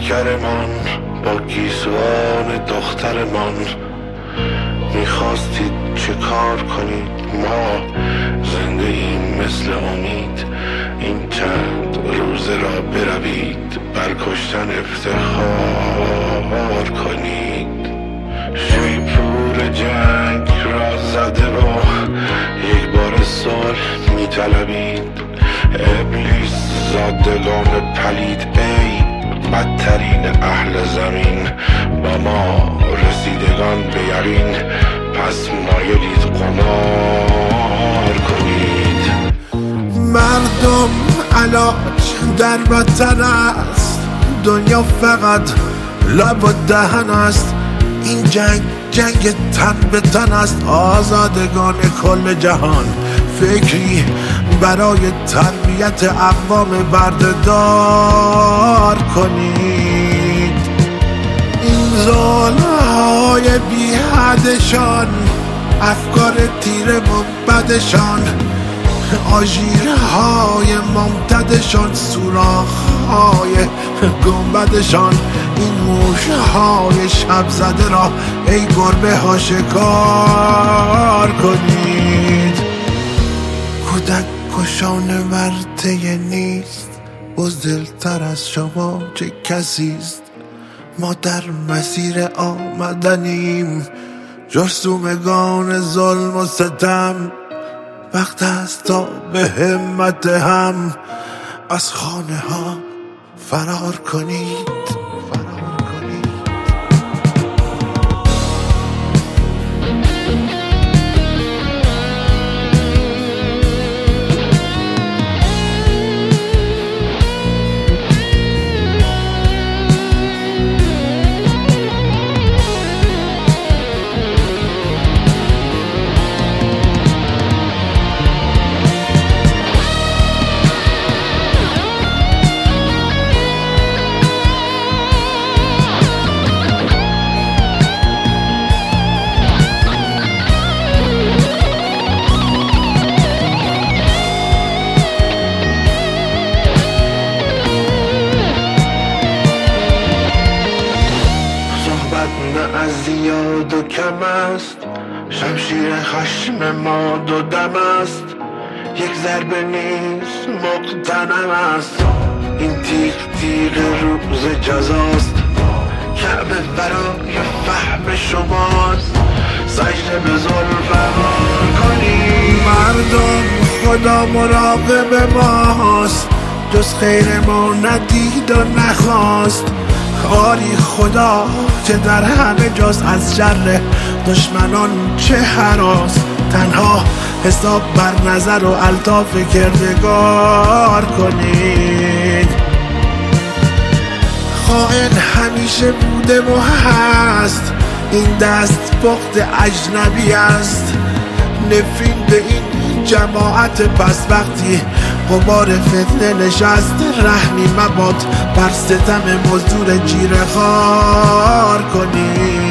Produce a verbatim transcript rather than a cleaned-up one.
پیکرمان با گیسوان دخترمان. میخواستید چه کار کنید؟ ما زنده ایم مثل امید. این چند روزه را بروید بر کشتن افتخار کنید. شیپور جنگ را زده و یک بار صلح میطلبید. ابلیس زادگان پلید ای بدترین اهل زمین، با ما رسیدگان به یقین پس مایلید قمار کنید. مردم علاج در وطن است، دنیا فقط لب و دهن است. این جنگ جنگ تن به تن است. آزادگان کل جهان فکری برای تربیت اقوام بردهدار کنید. این ظلم‌های بی حدشان، افکار تیره و بدشان، آژیرهای ممتدشان، سوراخ‌های گنبدشان، این موشهای شب زده را ای گربه ها شکار کنید. کودک کشان ورطه نیست، بزدلتر از شما چه کسیست. ما در مسیر آمدنیم، جرثومگان ظلم و ستم. وقت است تا به همت هم از خانه ها فرار کنید. از زیاد و کم است، شمشیر خشم ما دو دم است. یک ضربه نیست مقتنم است، این تیغ تیغ روز جزاست. کعبه برای فهم شماست، سجده به ظلم کنید. مردم خدا مراقب ماست، جز خیر ما ندید و نخواست. آری خدا که در همه جاست، از شر دشمنان چه هراس. تنها حساب بر نظر و الطاف کردگار کنید. خائن همیشه بوده و هست، این دست پخت اجنبی است. نفرین به این جماعت پس وقتی غبار فتنه نشست. رحمی مباد بر ستم مزدور جیره خوار کنید.